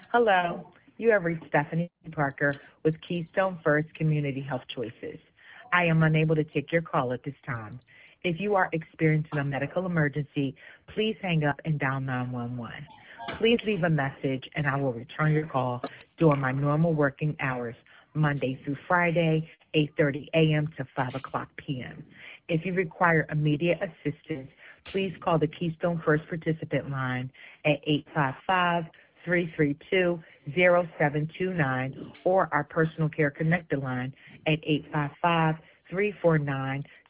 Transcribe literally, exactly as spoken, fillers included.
Hello, you have reached Stephanie Parker with Keystone First Community Health Choices. I am unable to take your call at this time. If you are experiencing a medical emergency, please hang up and dial nine one one. Please leave a message and I will return your call during my normal working hours, Monday through Friday, eight thirty a m to five o'clock p m If you require immediate assistance, please call the Keystone First participant line at eight five five, three three two, zero seven two nine or our personal care connector line at eight five five, three four nine,